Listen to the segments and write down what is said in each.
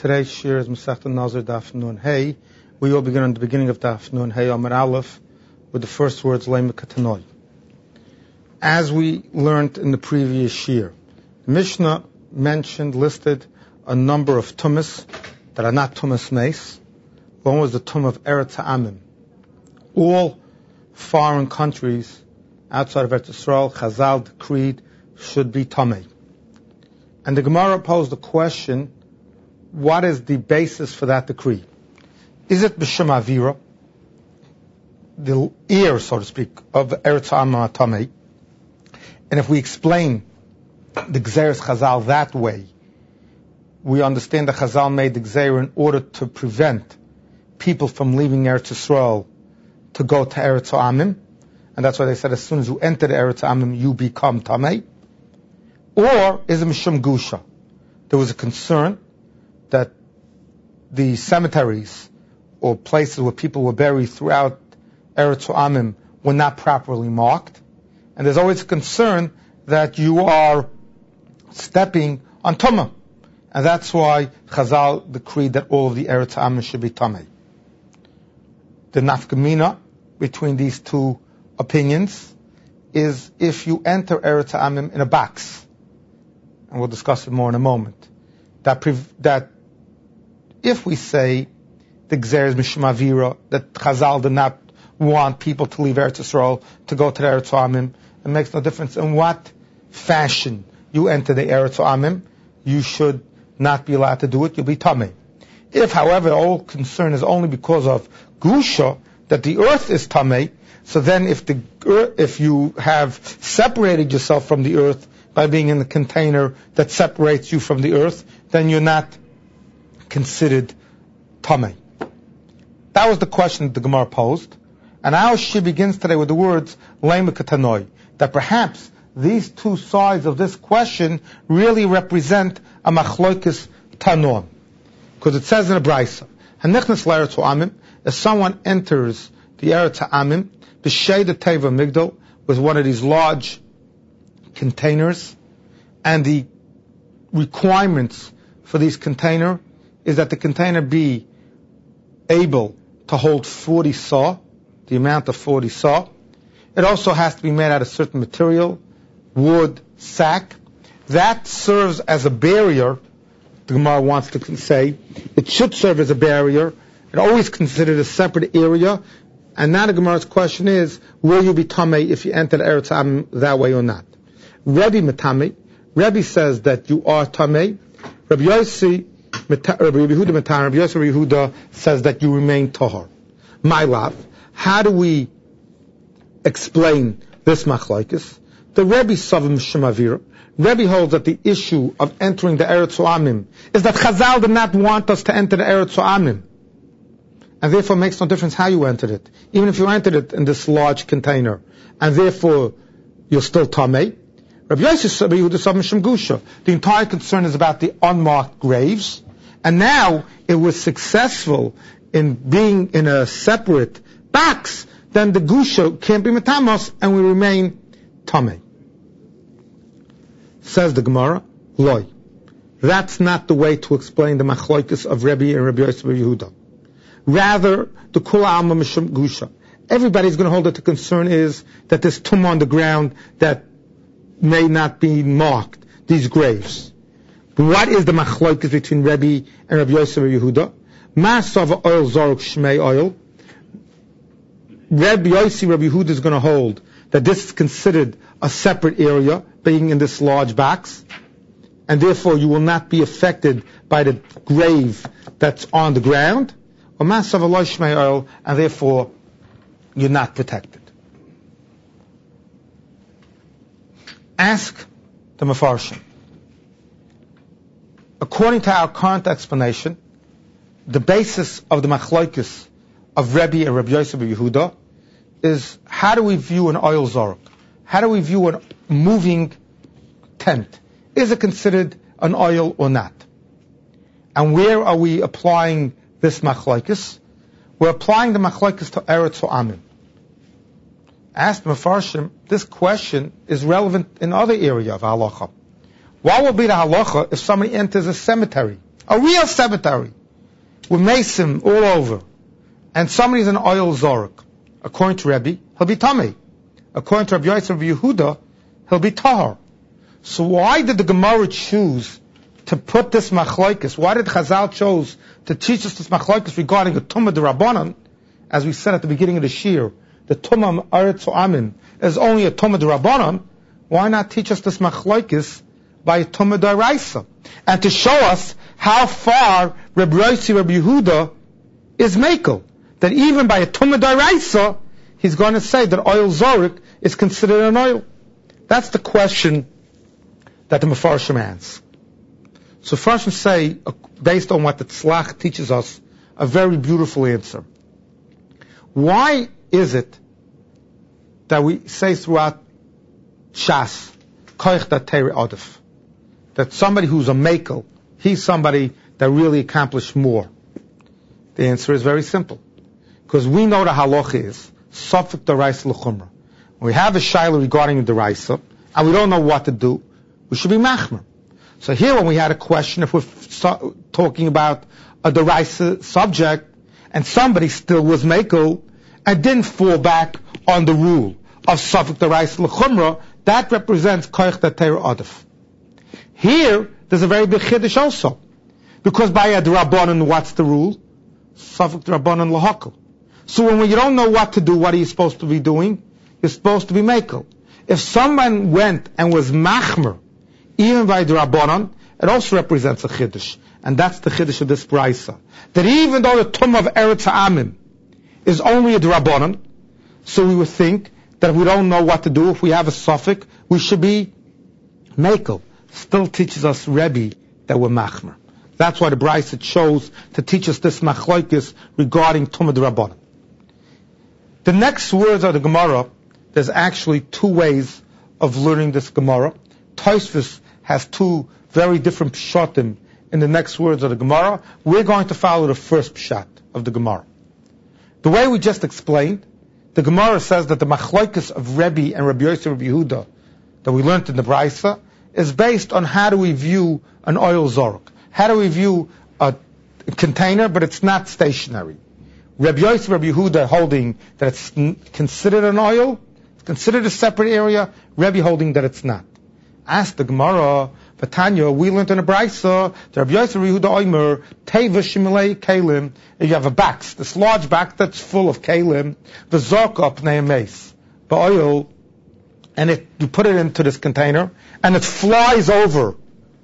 Today's shir is Masechta Nazir Daf Nun Hey. We will begin at the beginning of Daf Nun Hey Amar Aleph with the first words Leima Katanoi. As we learned in the previous shir, the Mishnah listed a number of tumas that are not tumas meis. One was the tum of Eretz Ha'amim. All foreign countries outside of Eretz Yisrael, Chazal decreed, should be tamei. And the Gemara posed the question, what is the basis for that decree? Is it b'shem avira, the ear, so to speak, of Eretz Ha'amim tamei? And if we explain the Gzeres Chazal that way, we understand that Chazal made the Gzeir in order to prevent people from leaving Eretz Yisrael to go to Eretz Ha'amim, and that's why they said as soon as you enter the Eretz Ha'amim, you become tamei. Or is it mishum gusha? There was a concern that the cemeteries or places where people were buried throughout Eretz Ha'amim were not properly marked, and there's always a concern that you are stepping on tumah, and that's why Chazal decreed that all of the Eretz Ha'amim should be tamei. The nafkamina between these two opinions is if you enter Eretz Ha'amim in a box, and we'll discuss it more in a moment, that if we say the Gzer is Mishum Avira, that Chazal did not want people to leave Eretz Yisrael to go to the Eretz Ha'amim, it makes no difference in what fashion you enter the Eretz Ha'amim, you should not be allowed to do it, you'll be tamei. If, however, the whole concern is only because of Gusha, that the earth is tamei, so then if you have separated yourself from the earth by being in the container that separates you from the earth, then you're not considered tamei. That was the question that the Gemara posed. And our shir begins today with the words Leima Katanoi, that perhaps these two sides of this question really represent a machloikis tanon. Because it says in a brayso, Hanichnas l'Eretz Ha'amim, if someone enters the Eretz Ha'amim, b'shei the teva migdal, with one of these large containers, and the requirements for these container is that the container be able to hold 40 saw, the amount of 40 saw. It also has to be made out of certain material, wood, sack. That serves as a barrier, the Gemara wants to say. It should serve as a barrier. It always considered a separate area. And now the Gemara's question is, will you be tamei if you enter the Eretz Ha'amim that way or not? Rebbe Matami, Rebbe says that you are tamei. Rabbi Yehuda says that you remain tahor. My love, how do we explain this machlokes? The Rebbe Savim Shemavir, Rebbe holds that the issue of entering the Eretz Ha'amim is that Chazal did not want us to enter the Eretz Ha'amim, and therefore it makes no difference how you entered it, even if you entered it in this large container, and therefore you're still tamei. Rabbi Yehuda Savim Shemgusha, the entire concern is about the unmarked graves, and now it was successful in being in a separate box, then the Gusha can't be metamos, and we remain tamei. Says the Gemara, loy. That's not the way to explain the machloikis of Rebbe and Rabbi Yehuda. Rather, the kula alma mishum Gusha. Everybody's going to hold that the concern is that there's tum on the ground that may not be marked, these graves. But what is the machloikis between Rebbe and Rabbi Yehuda? Ma'asava oil zoruk shmei oil. Rabbi Yehuda is going to hold that this is considered a separate area, being in this large box, and therefore you will not be affected by the grave that's on the ground, or ma'asava lo shmei oil, and therefore you're not protected. Ask the Mefarshim. According to our current explanation, the basis of the machlokes of Rebbe and Rabbi Yehuda is, how do we view an oil zoruk? How do we view a moving tent? Is it considered an oil or not? And where are we applying this machlokes? We're applying the machlokes to Eretz Ha'amim. Asked Mefarshim, this question is relevant in other area of halacha. What will be the halacha if somebody enters a cemetery a real cemetery with mason all over, and somebody's an oil zorek, according to Rebbe, he'll be tamei. According to Rabbi Yosef Rabbi Yehuda, he'll be tahor. So why did the Gemara choose to put this machlokes? Why did Chazal choose to teach us this machlokes regarding a tumah d'Rabbanan? As we said at the beginning of the shir, the tumah Eretz Amim is only a tumah d'Rabbanan. Why not teach us this machlokes by a tumah d'Oraisa? And to show us how far Rabbi Yossi Rabbi Yehuda is mekel, that even by a tumah d'Oraisa, he's going to say that oil zorik is considered an oil. That's the question that the Mefarshim answers. So Mefarshim say, based on what the Tzlach teaches us, a very beautiful answer. Why is it that we say throughout Shas, Koich dat Teire Odef, that somebody who's a mekel, he's somebody that really accomplished more? The answer is very simple. Because we know the halach is, Sofik D'Oraisa L'Chumra. When we have a shayla regarding the D'Oraisa, and we don't know what to do, we should be machmer. So here when we had a question, if we're talking about a D'Oraisa subject, and somebody still was mekel, and didn't fall back on the rule of Sofik D'Oraisa L'Chumra, that represents Koich dat Teire Odef. Here, there's a very big chiddush also. Because by a D'Rabbanan, what's the rule? Sofik D'Rabbanan L'Hakol. So when you don't know what to do, what are you supposed to be doing? You're supposed to be mekel. If someone went and was machmer, even by the Rabbanon, it also represents a chiddush. And that's the chiddush of this brayso. That even though the tumah of Eretz Amim is only a Rabbanon, so we would think that if we don't know what to do, if we have a suffix, we should be mekel. Still teaches us Rebbe that we're machmer. That's why the brayso chose to teach us this machlokes regarding tumah d'Rabbanan. The next words of the Gemara, there's actually two ways of learning this Gemara. Tosfos has two very different pshatim in the next words of the Gemara. We're going to follow the first pshat of the Gemara. The way we just explained, the Gemara says that the machlokes of Rebbe and Rabbi Yosef Rabbi Yehuda that we learned in the Braysa is based on how do we view an oil zorek. How do we view a container, but it's not stationary. Rabbi Yosef Rabbi Yehuda holding that it's considered an oil, it's considered a separate area, Rebbe holding that it's not. Ask the Gemara, Vatanya, we learned in a Braysa, that Rabbi Yosef Rabbi Yehuda Omer, Teva Shimilei Kalim, if you have a box, this large box that's full of Kalim, the Zorka Pnei Mace, the oil, and you put it into this container, and it flies over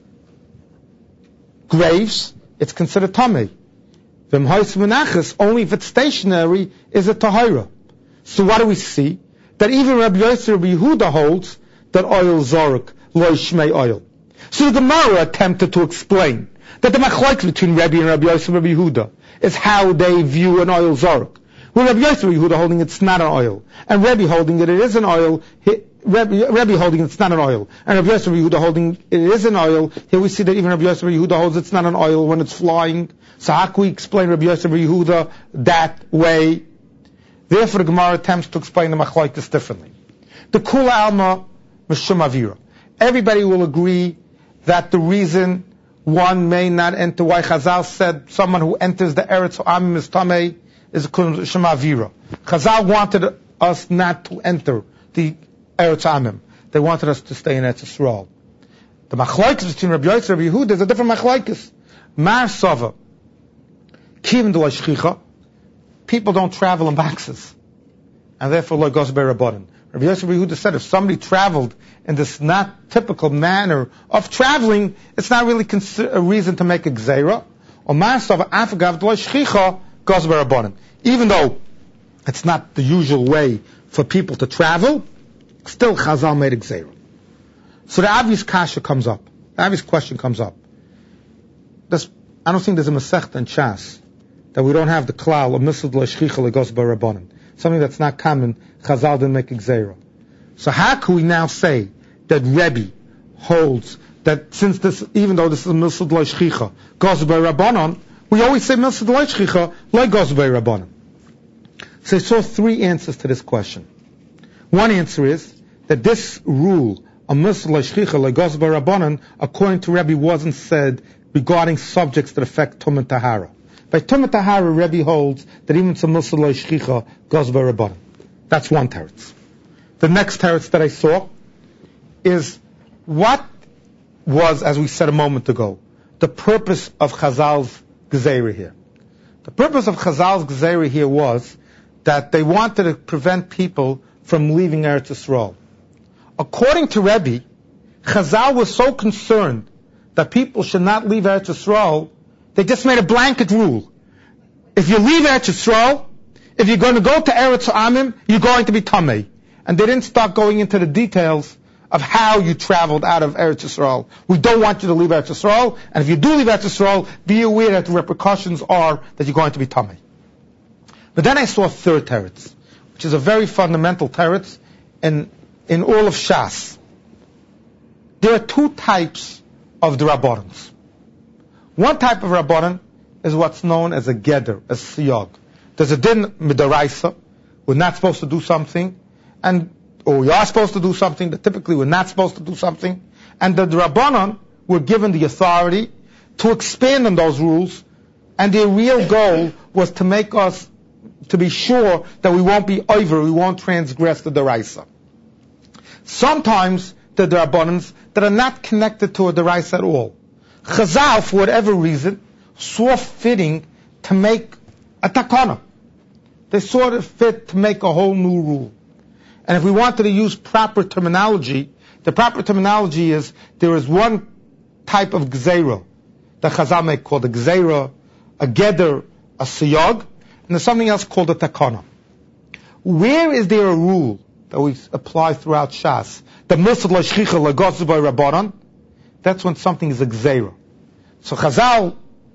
graves, it's considered Tamei. Only if it's stationary is a tahira. So what do we see? That even Rabbi Yosef Rabbi Yehuda holds that oil zorek lo shmei oil. So the Gemara attempted to explain that the machlokes between Rabbi and Rabbi Yosef Rabbi Yehuda is how they view an oil zorek. With Rabbi Yosef Rabbi Yehuda holding it's not an oil, and Rabbi holding that it is an oil. Rabbi holding it's not an oil, and Rabbi Yosef Rabbi Yehuda holding it is an oil. Here we see that even Rabbi Yosef Rabbi Yehuda holds it's not an oil when it's flying. So how can we explain Rabbi Yosef Rabbi Yehuda that way? Therefore, the Gemara attempts to explain the machlokes differently. The Kula Alma Mishum Avira. Everybody will agree that the reason one may not enter, why Chazal said someone who enters the Eretz Amim is Tamei, is Mishum Avira. Chazal wanted us not to enter the Eretz Amim. They wanted us to stay in Eretz Yisrael. The machlokes between Rabbi Yosef and Rabbi Yehuda is a different machlokes. Mar Sava. Kivin de l'shchicha, people don't travel in boxes, and therefore lo goes by Rabbanan. Rabbi Yosef Yehuda said if somebody traveled in this not typical manner of traveling, it's not really a reason to make a gzeira. Or ma'asav afagav de l'shchicha goes by Rabbanan. Even though it's not the usual way for people to travel, still Chazal made a gzeira. So the obvious kasha comes up. The obvious question comes up. I don't think there's a Masechta in Shas that we don't have the klal of Misud L'Shchicha L'Gos B'Rabbanan. Something that's not common, Chazal didn't make Gzeira. So how can we now say that Rebbe holds that since this, even though this is Misud L'Shchicha, Gos B'Rabbanan, we always say Misud L'Shchicha L'Gos B'Rabbanan. So I saw three answers to this question. One answer is that this rule of Misud L'Shchicha L'Gos B'Rabbanan, according to Rebbe, wasn't said regarding subjects that affect Tum and Tahara. By Tum and Tahara, Rebbe holds that even Tzemilsa Lo Shchicha goes by Rabbanan. That's one teretz. The next teretz that I saw is what was, as we said a moment ago, the purpose of Chazal's Gezeira here. The purpose of Chazal's Gezeira here was that they wanted to prevent people from leaving Eretz Yisrael. According to Rebbe, Chazal was so concerned that people should not leave Eretz Yisrael, they just made a blanket rule. If you leave Eretz Yisrael, if you're going to go to Eretz Amim, you're going to be Tamei. And they didn't start going into the details of how you traveled out of Eretz Yisrael. We don't want you to leave Eretz Yisrael, and if you do leave Eretz Yisrael, be aware that the repercussions are that you're going to be Tamei. But then I saw a third teretz, which is a very fundamental teretz in all of Shas. There are two types of the Rabbanans. One type of Rabbanan is what's known as a Geder, a Siyag. There's a din midaraisa, we're not supposed to do something, or we are supposed to do something, but typically we're not supposed to do something, and the Rabbanan were given the authority to expand on those rules, and their real goal was to make us, to be sure that we won't be over, we won't transgress the deraisa. Sometimes the Rabbanans that are not connected to a deraisa at all. Chazal, for whatever reason, saw fitting to make a takana. They saw it fit to make a whole new rule. And if we wanted to use proper terminology, the proper terminology is there is one type of gzeira that Chazal make called a gzeira, a geder, a siyag, and there's something else called a takana. Where is there a rule that we apply throughout Shas? The Musad la shchicha lagotzu by Rabbanan, that's when something is a gzeira. So Chazal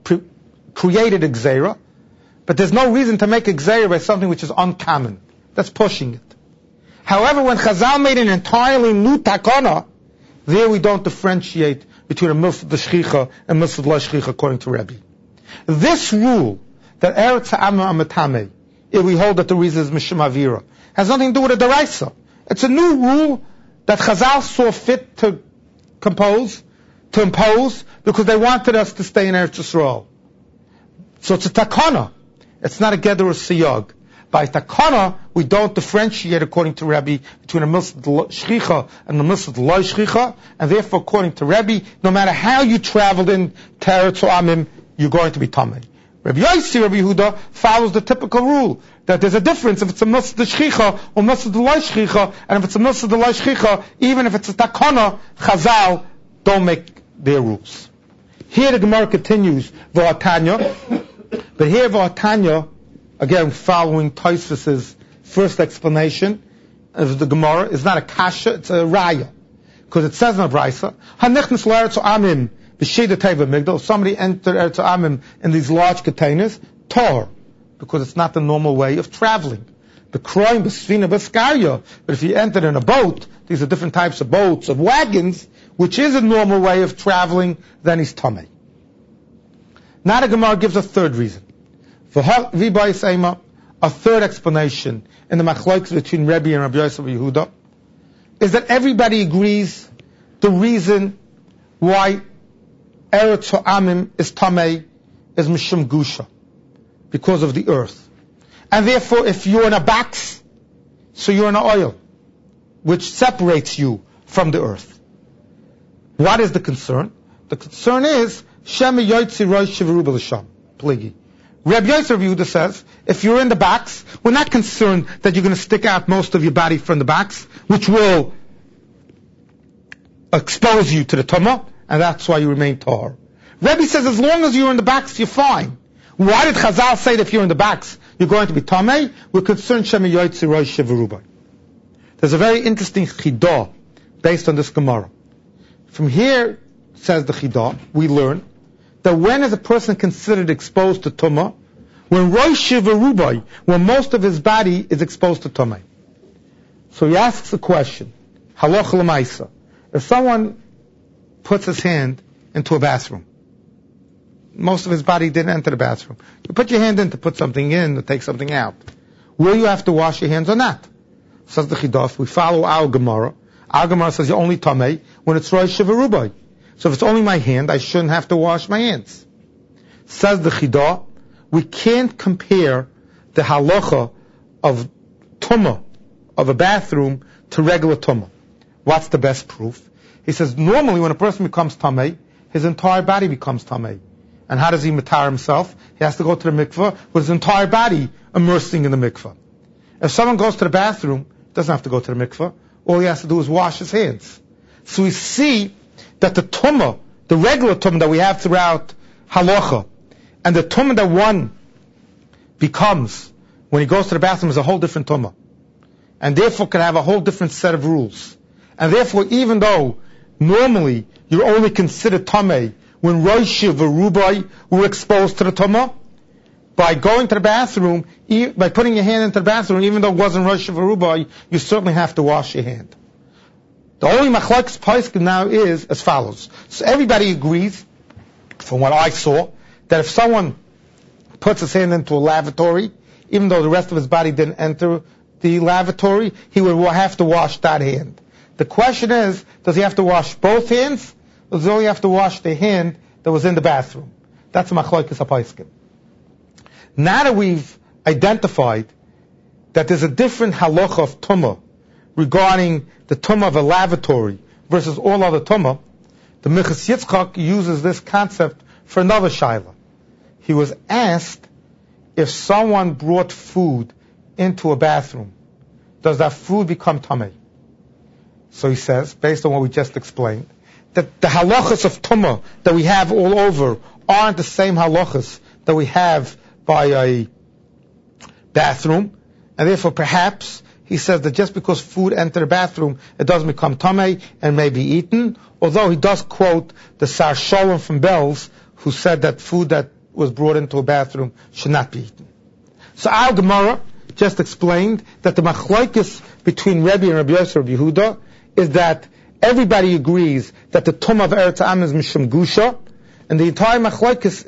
created a gzeira, but there's no reason to make a gzeira by something which is uncommon. That's pushing it. However, when Chazal made an entirely new takana, there we don't differentiate between a Musad la shchicha and Musad la shchicha according to Rebbe. This rule, that Eretz Ha'amim Amatame, if we hold that the reason is Mishum Avira, has nothing to do with a deraisa. It's a new rule that Chazal saw fit to impose, because they wanted us to stay in Eretz Yisrael. So it's a takana. It's not a geder or siyag. By takana, we don't differentiate, according to Rebbe, between a Musad shchicha and a Musad lo shchicha, and therefore, according to Rebbe, no matter how you traveled in Eretz Amim, you're going to be tamei. Rabbi Yossi, Rabbi Yehuda, follows the typical rule that there's a difference if it's a Musad shchicha or Musad lo shchicha, and if it's a Musad lo shchicha, even if it's a takana, Chazal don't make their rules. Here the Gemara continues, V'atanya, but here V'atanya, again following Tosfos's first explanation of the Gemara, is not a kasha, it's a raya. Because it says in the Brisa, Hanichnas l'Eretz Amim b'shida teva migdal, somebody entered Eretz Amim in these large containers, tor, because it's not the normal way of traveling. The kroim b'sfina b'skarya, but if you entered in a boat, these are different types of boats, of wagons, which is a normal way of traveling, then he's tamei. Now the Gemara gives a third reason. A third explanation in the machlokes between Rebbe and Rabbi Yosef Yehuda is that everybody agrees the reason why Eretz Ha'amim is tamei is mishum gusha, because of the earth. And therefore, if you're in a box, so you're in an oil, which separates you from the earth. What is the concern? The concern is Shema Yotzi Rosh Shivaruba L'Sham Pligi. Rabbi Yosef Yehuda says, if you're in the box, we're not concerned that you're going to stick out most of your body from the box, which will expose you to the tumah, and that's why you remain tahor. Rabbi says, as long as you're in the box, you're fine. Why did Chazal say that if you're in the box, you're going to be tamei? We're concerned Shema Yotzi Rosh Shivaruba. There's a very interesting chidah based on this Gemara. From here, says the chidah, we learn that when is a person considered exposed to tumah? When Rosh Shivarubai, when most of his body is exposed to tumah. So he asks a question, halacha l'maisa. If someone puts his hand into a bathroom, most of his body didn't enter the bathroom. You put your hand in to put something in, to take something out. Will you have to wash your hands or not? Says the chidah, we follow our Gemara. Our Gemara says you're only tamei when it's Rosh Shivarubai. So if it's only my hand, I shouldn't have to wash my hands. Says the Chidah, we can't compare the halacha of tumah, of a bathroom, to regular tumah. What's the best proof? He says, normally when a person becomes tamei, his entire body becomes tamei. And how does he matar himself? He has to go to the mikveh with his entire body immersing in the mikveh. If someone goes to the bathroom, he doesn't have to go to the mikveh. All he has to do is wash his hands. So we see that the tumah, the regular tumah that we have throughout halacha, and the tumah that one becomes when he goes to the bathroom is a whole different tumah. And therefore can have a whole different set of rules. And therefore, even though normally you're only considered tamei when Rosh V'Rubai were exposed to the tumah, by going to the bathroom, by putting your hand into the bathroom, even though it wasn't Rosh V'Rubai, you certainly have to wash your hand. The only machlokes poskim now is as follows. So everybody agrees, from what I saw, that if someone puts his hand into a lavatory, even though the rest of his body didn't enter the lavatory, he would have to wash that hand. The question is, does he have to wash both hands, or does he only have to wash the hand that was in the bathroom? That's a machlokes poskim. Now that we've identified that there's a different halacha of tumah regarding the tumah of a lavatory versus all other tumah, the Minchas Yitzchak uses this concept for another shaila. He was asked if someone brought food into a bathroom, does that food become tamei? So he says, based on what we just explained, that the halachas of tumah that we have all over aren't the same halachas that we have by a bathroom, and therefore perhaps he says that just because food entered the bathroom, it doesn't become tamei and may be eaten, although he does quote the Sar Shalom from Belz, who said that food that was brought into a bathroom should not be eaten. So our Gemara just explained that the machlokes between Rebbe and Rabbi Yosef and Rabbi Yehuda is that everybody agrees that the tumah of Eretz Am is mishum gusha, and the entire machlokes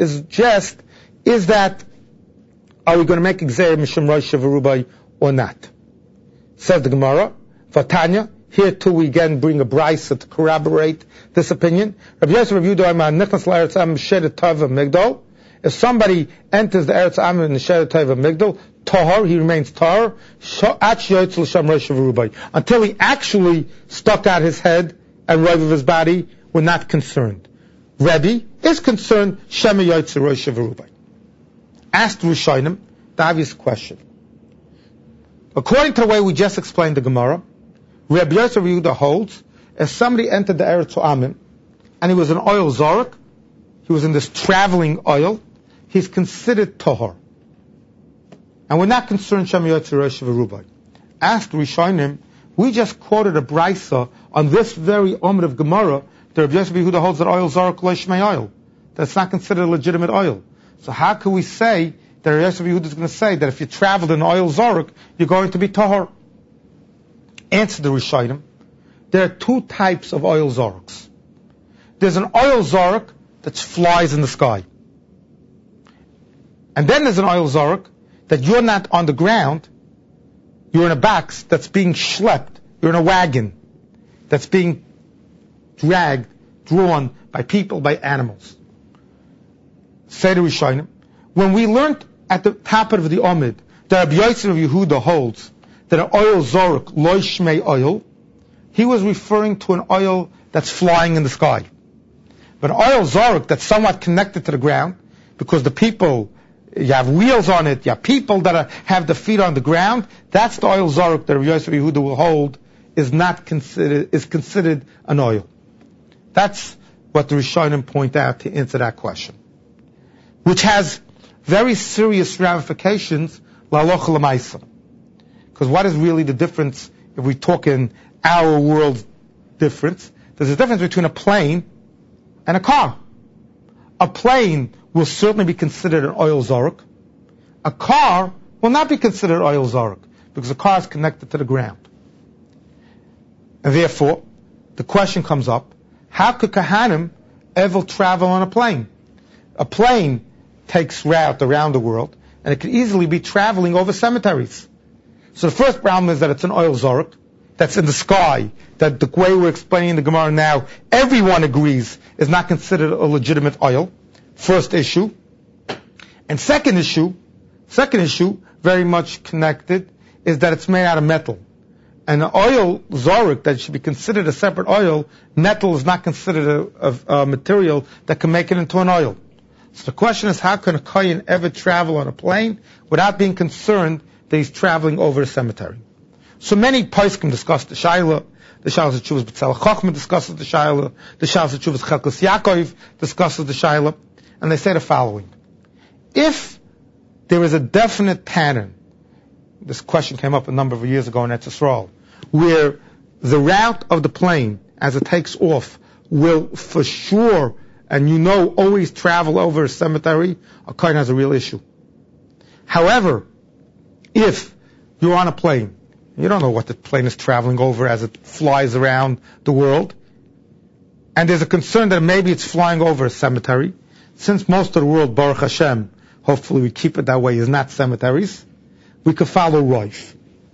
is that are we going to make Gzeir mishum Rosh V'Rubai or not? Says the Gemara, Vatanya, here too we again bring a brisa to corroborate this opinion. Rabbi Yosef Rabbi Yehuda Amar Nichnas LaEretz Am Shedet Tova Migdal. If somebody enters the Eretz Am in the Shedet Tova Migdal, Tahar, he remains Tahar, until he actually stuck out his head and right of his body, we're not concerned. Rebbe is concerned, Shema Yotze Rosh V'Rubai. Asked Rishonim the obvious question. According to the way we just explained the Gemara, Rabbi Yosef Yehuda holds, if somebody entered the Eretz Amim, and he was an oil zorek, he was in this traveling oil, he's considered Tahar. And we're not concerned Shema Yotze Rosh V'Rubai. Asked Rishonim, we just quoted a brisa on this very Omid of Gemara, that Rabbi Yosef Yehuda holds that oil zorek lo shmei oil. That's not considered legitimate oil. So how can we say that Rabbi Yosef Yehuda is going to say that if you traveled in oil zorek, you're going to be tahor? Answer the Rishonim. There are two types of oil zoreks. There's an oil zorek that flies in the sky. And then there's an oil zorek that you're not on the ground, you're in a box that's being schlepped, you're in a wagon that's being drawn by people, by animals. Say to Rishonim, when we learned at the top of the Omid that Rabbi Yosef of Yehuda holds that an oil zorek lo shmei oil, he was referring to an oil that's flying in the sky. But an oil zorek that's somewhat connected to the ground, because the people, you have wheels on it, you have people that have the feet on the ground, that's the oil zorek that Rabbi Yosef Yehuda will hold is considered an oil. That's what the Rishonim point out to answer that question, which has very serious ramifications l'halacha l'maisa. Because what is really the difference if we talk in our world difference? There's a difference between a plane and a car. A plane will certainly be considered an oil zorek. A car will not be considered oil zorek because a car is connected to the ground. And therefore, the question comes up, how could Kahanim ever travel on a plane? A plane takes route around the world, and it could easily be traveling over cemeteries. So the first problem is that it's an oil zorek. that's in the sky, that the way we're explaining the Gemara now, everyone agrees is not considered a legitimate oil. First issue. And second issue, very much connected, is that it's made out of metal. And the oil, Zorik, that should be considered a separate oil, metal is not considered a material that can make it into an oil. So the question is, how can a Kohen ever travel on a plane without being concerned that he's traveling over a cemetery? So many poskim discuss the Shaila. The Shaila Tshuvas B'Tzalel Chachma discusses the Shaila. The Shaila Tshuvas Chelkas Yaakov discusses the Shaila. And they say the following. If there is a definite pattern, this question came up a number of years ago in Eretz Yisrael, where the route of the plane, as it takes off, will for sure, and always travel over a cemetery, a Kohen has a real issue. However, if you're on a plane, you don't know what the plane is traveling over as it flies around the world, and there's a concern that maybe it's flying over a cemetery, since most of the world, Baruch Hashem, hopefully we keep it that way, is not cemeteries, we could follow Roiv.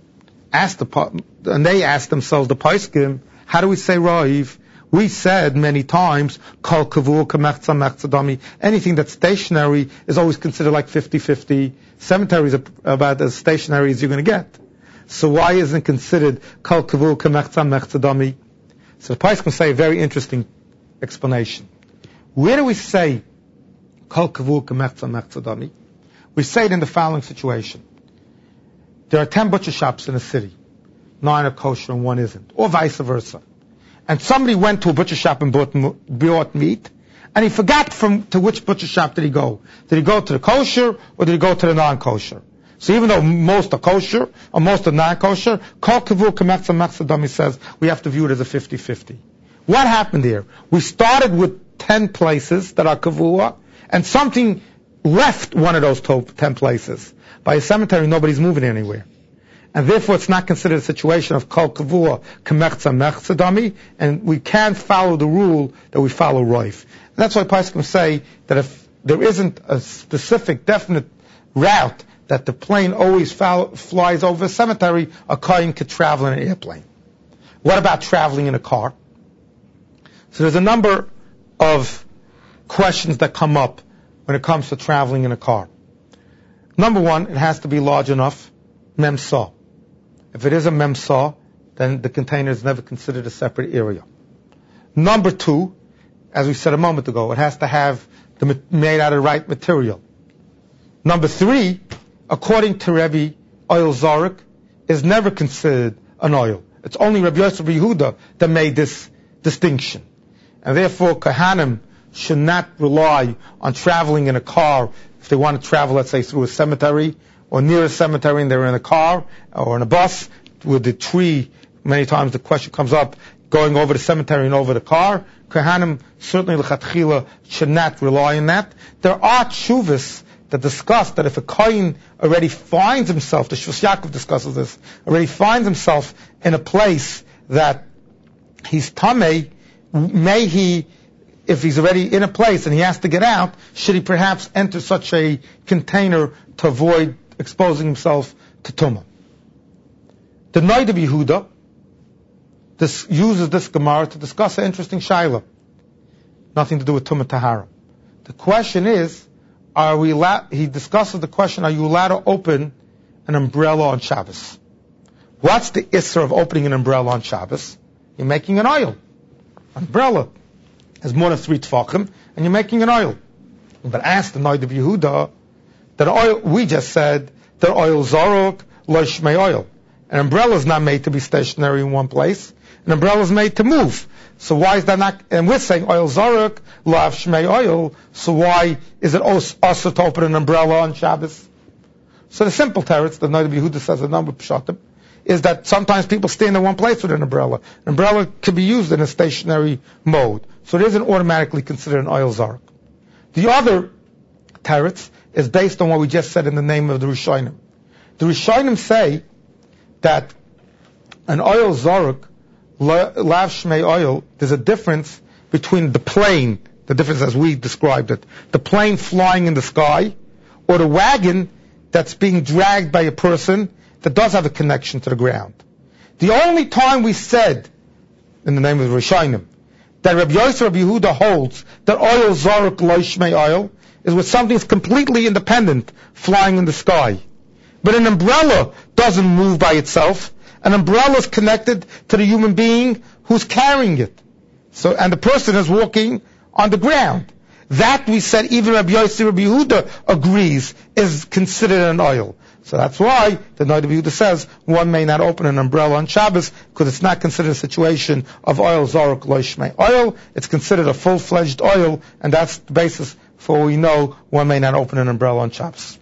And they asked themselves, the Paiskim, how do we say Roiv? We said many times, Kol Kavur Kamechza Mechzadami, anything that's stationary is always considered like 50-50. Cemeteries are about as stationary as you're going to get. So why isn't it considered Kol Kavur Kamechza Mechzadami? So the Paiskim say a very interesting explanation. Where do we say Kol Kavur Kamechza Mechzadami? We say it in the following situation. There are 10 butcher shops in a city. 9 are kosher and 1 isn't. Or vice versa. And somebody went to a butcher shop and bought meat, and he forgot to which butcher shop did he go. Did he go to the kosher, or did he go to the non-kosher? So even though most are kosher, or most are non-kosher, Kol Kavur Kamechza Mechzadami says we have to view it as a 50-50. What happened here? We started with 10 places that are kavua, and something left one of those 10 places. By a cemetery, nobody's moving anywhere. And therefore, it's not considered a situation of Kol Kavua Kamechza Mechzadami, and we can't follow the rule that we follow Roif. And that's why Paiskim say that if there isn't a specific, definite route that the plane always flies over a cemetery, a Kohen could travel in an airplane. What about traveling in a car? So there's a number of questions that come up when it comes to traveling in a car. Number one, it has to be large enough, memsa. If it is a memsa, then the container is never considered a separate area. Number two, as we said a moment ago, it has to have made out of the right material. Number three, according to Rebbe, oil Zorik is never considered an oil. It's only Rabbi Yosef Yehuda that made this distinction. And therefore, Kohanim should not rely on traveling in a car if they want to travel, let's say, through a cemetery or near a cemetery and they're in a car or in a bus with the tree. Many times the question comes up, going over the cemetery and over the car. Kohanim certainly l'chatchila should not rely on that. There are tshuvas that discuss that if a Kohen already finds himself, the Shvus Yaakov discusses this, already finds himself in a place that he's tamei, may he, if he's already in a place and he has to get out, should he perhaps enter such a container to avoid exposing himself to tumah? The Noid of Yehuda uses this Gemara to discuss an interesting shaila. Nothing to do with tumah tahara. The question is, he discusses the question, are you allowed to open an umbrella on Shabbos? What's the isser of opening an umbrella on Shabbos? You're making an oil. Umbrella has more than 3 tefachim, and you're making an oil. But ask the Noid of Yehuda, that oil, we just said, that oil zorok, lo shmei oil. An umbrella is not made to be stationary in one place. An umbrella is made to move. So why is that not, and we're saying oil zorok, lo shmei oil, so why is it also to open an umbrella on Shabbos? So the simple teretz, the Noid of Yehuda says a number of pshatim, is that sometimes people stand in one place with an umbrella. An umbrella can be used in a stationary mode. So it isn't automatically considered an oil zarek. The other teretz is based on what we just said in the name of the Rishonim. The Rishonim say that an oil zarek, lav shmei oil, there's a difference between the plane, the difference as we described it, the plane flying in the sky, or the wagon that's being dragged by a person that does have a connection to the ground. The only time we said, in the name of Rishonim, that Rabbi Yosef Rabbi Yehuda holds that oil zaruk lo shmei oil is when something is completely independent, flying in the sky. But an umbrella doesn't move by itself. An umbrella is connected to the human being who's carrying it. So, and the person is walking on the ground. That we said even Rabbi Yosef Rabbi Yehuda agrees is considered an oil. So that's why the Noda Yehuda says one may not open an umbrella on Shabbos because it's not considered a situation of oil zaruk lo shmei oil. It's considered a full-fledged oil, and that's the basis for what we know one may not open an umbrella on Shabbos.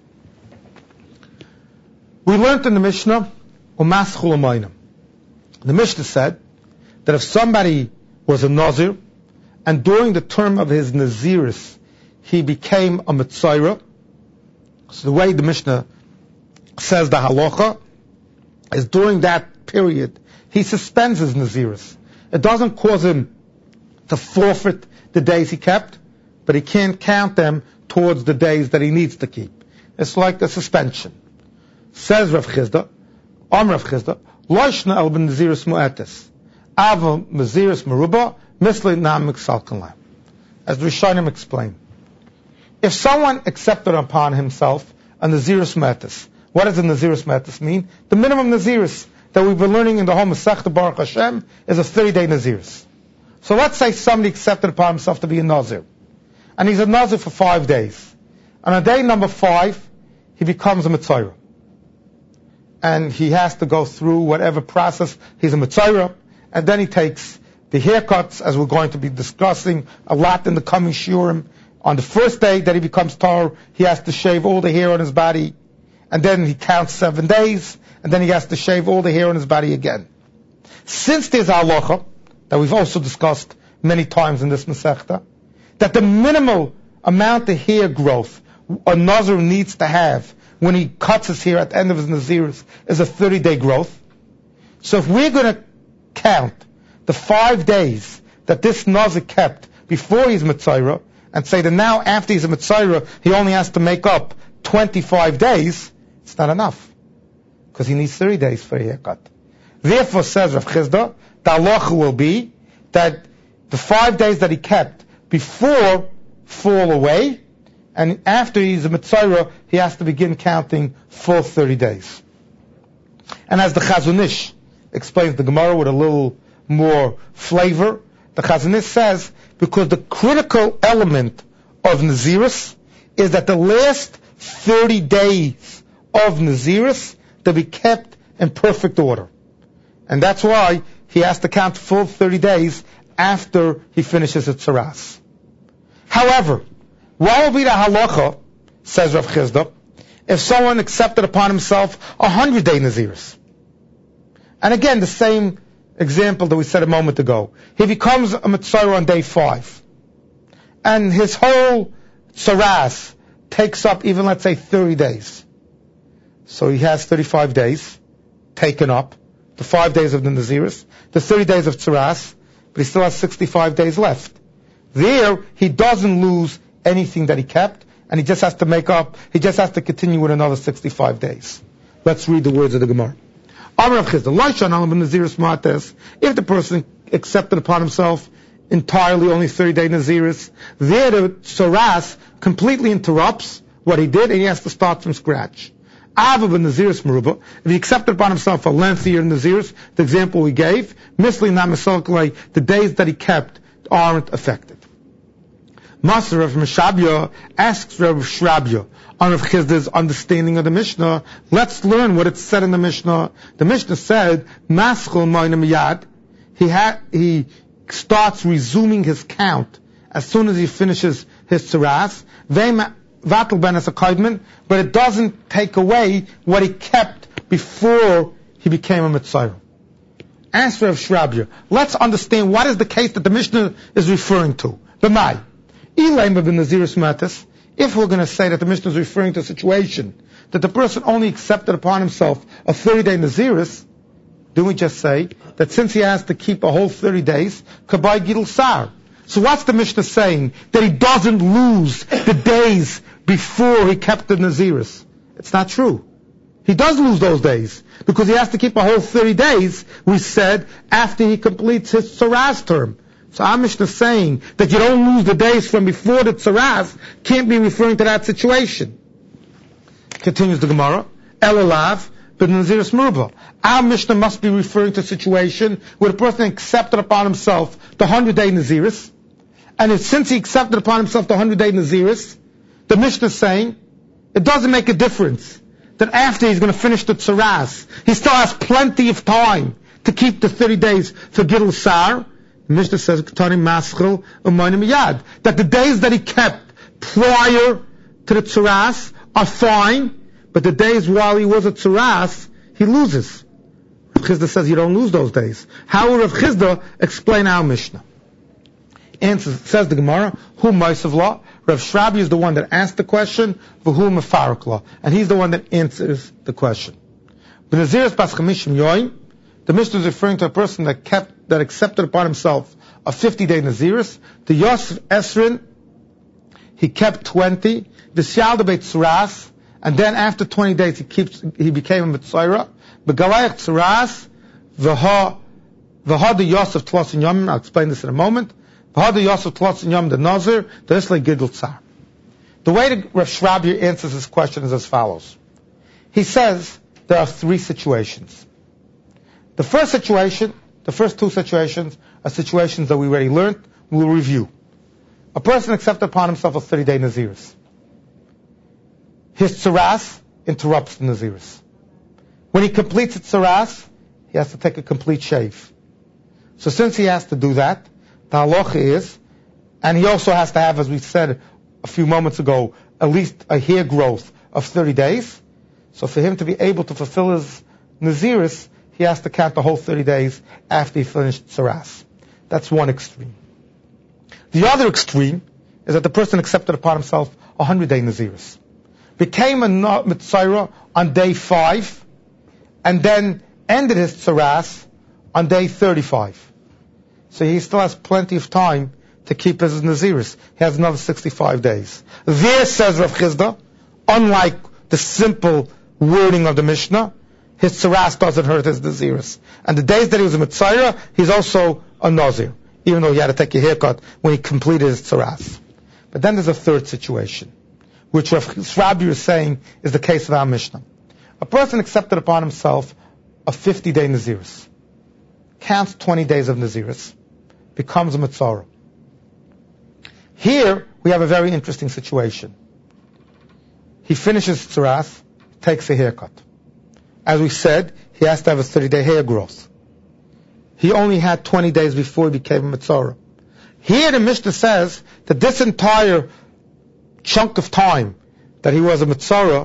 We learned in the Mishnah, umas chulamayim. The Mishnah said that if somebody was a Nazir, and during the term of his Naziris, he became a Mitzayra. So the way the Mishnah says the halacha is during that period, he suspends his Naziris. It doesn't cause him to forfeit the days he kept, but he can't count them towards the days that he needs to keep. It's like a suspension. Says Rav Chisda, Rav Chisda, Loishna el ben Naziris mu'etes, Ava Naziris meruba, Misli nam miksalkan. As the Rishonim explain, if someone accepted upon himself a Naziris metis, what does a Naziris metis mean? The minimum Naziris that we've been learning in the whole Masechta Baruch Hashem is a 30-day Naziris. So let's say somebody accepted upon himself to be a Nazir, and he's a Nazir for 5 days. And on day number 5, he becomes a Mitzayra. And he has to go through whatever process. He's a Mitzayra, and then he takes the haircuts, as we're going to be discussing a lot in the coming shiurim. On the first day that he becomes Tar, he has to shave all the hair on his body, and then he counts 7 days, and then he has to shave all the hair on his body again. Since there's halacha, that we've also discussed many times in this Masechta, that the minimal amount of hair growth a Nazir needs to have when he cuts his hair at the end of his Naziris is a 30-day growth. So if we're going to count the 5 days that this Nazir kept before he's Mitzayra, and say that now after he's a Mitzayra, he only has to make up 25 days, it's not enough. Because he needs 30 days for a haircut. Therefore, says Rav Chisda, the halacha will be that the 5 days that he kept before fall away, and after he's a Mitzayra, he has to begin counting full 30 days. And as the Chazon Ish explains the Gemara with a little more flavor, the Chazon Ish says, because the critical element of Naziris is that the last 30 days of Naziris to be kept in perfect order. And that's why he has to count full 30 days after he finishes his tzaras. However, what will be the halacha, says Rav Chisda, if someone accepted upon himself 100-day Naziris? And again, the same example that we said a moment ago. He becomes a Mitzayra on day 5. And his whole tzaras takes up even, let's say, 30 days. So he has 35 days taken up, the 5 days of the Naziris, the 30 days of tzaras, but he still has 65 days left. There, he doesn't lose anything that he kept, and he just has to make up, he just has to continue with another 65 days. Let's read the words of the Gemara. If the person accepted upon himself entirely only 30-day Naziris, there the tzaras completely interrupts what he did, and he has to start from scratch. If he accepted upon himself a lengthier Naziris, the example we gave, the days that he kept aren't affected. Master Rav Meshabia asks Rav Shrabia on Rav Chisda's understanding of the Mishnah. Let's learn what it said in the Mishnah. The Mishnah said, Maschul Moinem Yad. He starts resuming his count as soon as he finishes his tzaras. Vatal ben as a kaidman, but it doesn't take away what he kept before he became a Mitzayra. Ask Rav Shrabia. Let's understand what is the case that the Mishnah is referring to. B'mai. If we're going to say that the Mishnah is referring to a situation that the person only accepted upon himself a 30-day Naziris, then we just say that since he has to keep a whole 30 days, Kabay Gidul Sar. So what's the Mishnah saying? That he doesn't lose the days before he kept the Naziris. It's not true. he does lose those days, because he has to keep a whole 30 days, we said, after he completes his tzaras term. So our Mishnah is saying that you don't lose the days from before the tzaras, can't be referring to that situation. Continues the Gemara, Elalav, but Naziris Merubah. Our Mishnah must be referring to a situation where the person accepted upon himself the 100-day Naziris, and since he accepted upon himself the 100-day Naziris, the Mishnah is saying, it doesn't make a difference that after he's going to finish the tzaras, he still has plenty of time to keep the 30 days for Gidul Sar. The Mishnah says, that the days that he kept prior to the tzaras are fine, but the days while he was at tzaras, he loses. Rav Chisda says you don't lose those days. How will Rav Chisda explain our Mishnah? Answers, says the Gemara, who Ma'asav law? Rav Shrabi is the one that asked the question, v'hu Mefarak law, and he's the one that answers the question. B'Naziris Bas Chamishim Yoim, the Mishnah is referring to a person that accepted upon himself a 50-day Naziris. The Yosef Esrin, he kept 20. The Shalda Beit Tzuras, and then after 20 days he became a Mitzayra. Begalayach Tzuras, v'ha the Yosef Tlos in Yom. I'll explain this in a moment. V'ha the Yosef Tlos in Yom the Nazir, the Islay Gidul Tzar. The way that Rav Shrabi answers this question is as follows. He says there are three situations. The first situation, the first two situations, are situations that we already learned. We'll review. A person accepted upon himself a 30-day Naziris. His tzaras interrupts the Naziris. When he completes his tzaras, he has to take a complete shave. So since he has to do that, the halacha is, and he also has to have, as we said a few moments ago, at least a hair growth of 30 days. So for him to be able to fulfill his Naziris, he has to count the whole 30 days after he finished tzaras. That's one extreme. The other extreme is that the person accepted upon himself a 100-day Naziris, became a Mitzayra on day 5, and then ended his tzaras on day 35. So he still has plenty of time to keep his Naziris. He has another 65 days. There, says Rav Chisda, unlike the simple wording of the Mishnah, his tzaras doesn't hurt his Naziris. And the days that he was a Mitzayra, he's also a Nazir, even though he had to take a haircut when he completed his tzaras. But then there's a third situation, which Rav Shrabi is saying is the case of our Mishnah. A person accepted upon himself a 50-day Naziris, counts 20 days of Naziris, becomes a Mitzayra. Here, we have a very interesting situation. He finishes tzaras, takes a haircut. As we said, he has to have a 30-day hair growth. He only had 20 days before he became a Mitzayra. Here the Mishnah says that this entire chunk of time that he was a Mitzayra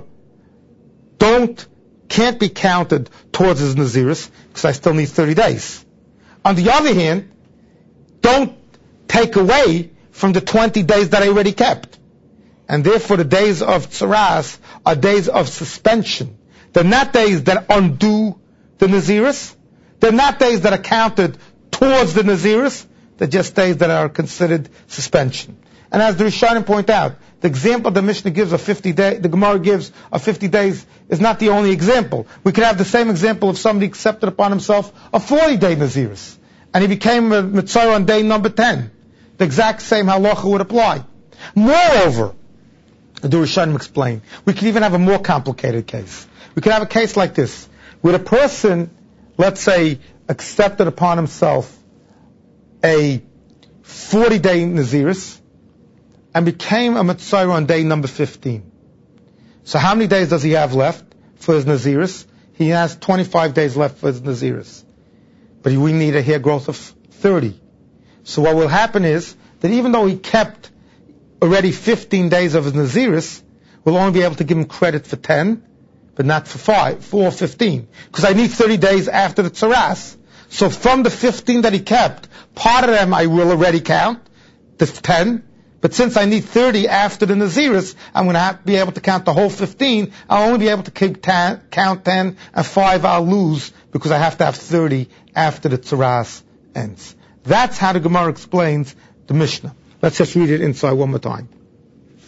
can't be counted towards his Naziris, because I still need 30 days. On the other hand, don't take away from the 20 days that I already kept. And therefore the days of tzaras are days of suspension. They're not days that undo the Naziris. They're not days that are counted towards the Naziris. They're just days that are considered suspension. And as the Rishonim point out, the example the Mishnah gives of 50 days, the Gemara gives of 50 days is not the only example. We could have the same example if somebody accepted upon himself a 40-day Naziris, and he became a Mitzayra on day number 10. The exact same halacha would apply. Moreover, the Rishonim explain, we could even have a more complicated case. We could have a case like this, where a person, let's say, accepted upon himself a 40-day Naziris, and became a Mitzayra on day number 15. So how many days does he have left for his Naziris? He has 25 days left for his Naziris. But we need a hair growth of 30. So what will happen is that even though he kept already 15 days of his Naziris, we'll only be able to give him credit for 10, but not for 5, or 15. Because I need 30 days after the tzaras. So from the 15 that he kept, part of them I will already count, the 10, but since I need 30 after the Naziris, I'm going to be able to count the whole 15. I'll only be able to count 10, and 5 I'll lose, because I have to have 30 after the tzaras ends. That's how the Gemara explains the Mishnah. Let's just read it inside one more time.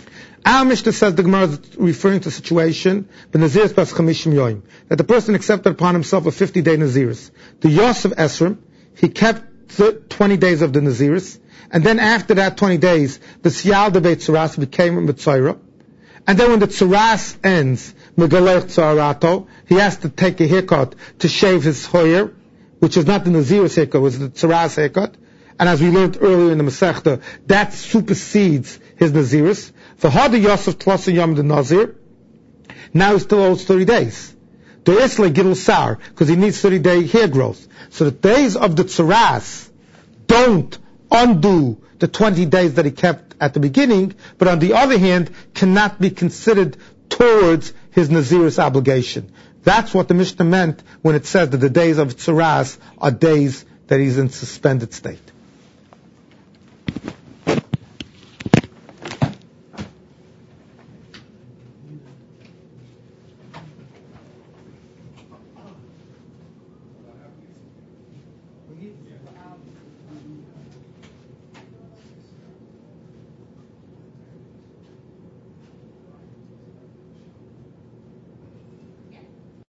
Our Mishnah says the Gemara is referring to a situation, Naziris Bas Chamishim Yoim, that the person accepted upon himself a 50-day Naziris. The Yosef Esrim, he kept the 20 days of the Naziris, and then after that 20 days, the Siyal de Beit Tzuras became a Mitzayra, and then when the Tzuras ends, Megalech Tzarato, he has to take a haircut to shave his hair, which is not the Naziris haircut, it was the Tzuras haircut, and as we learned earlier in the Masechta, that supersedes his Naziris. For Hada Yosef Tlosin Yom the Nazir, now he still owes 30 days. The Isle Gidul Sar, because he needs 30-day hair growth. So the days of the Tzuras don't undo the 20 days that he kept at the beginning, but on the other hand, cannot be considered towards his Naziris obligation. That's what the Mishnah meant when it says that the days of Tzuras are days that he's in suspended state.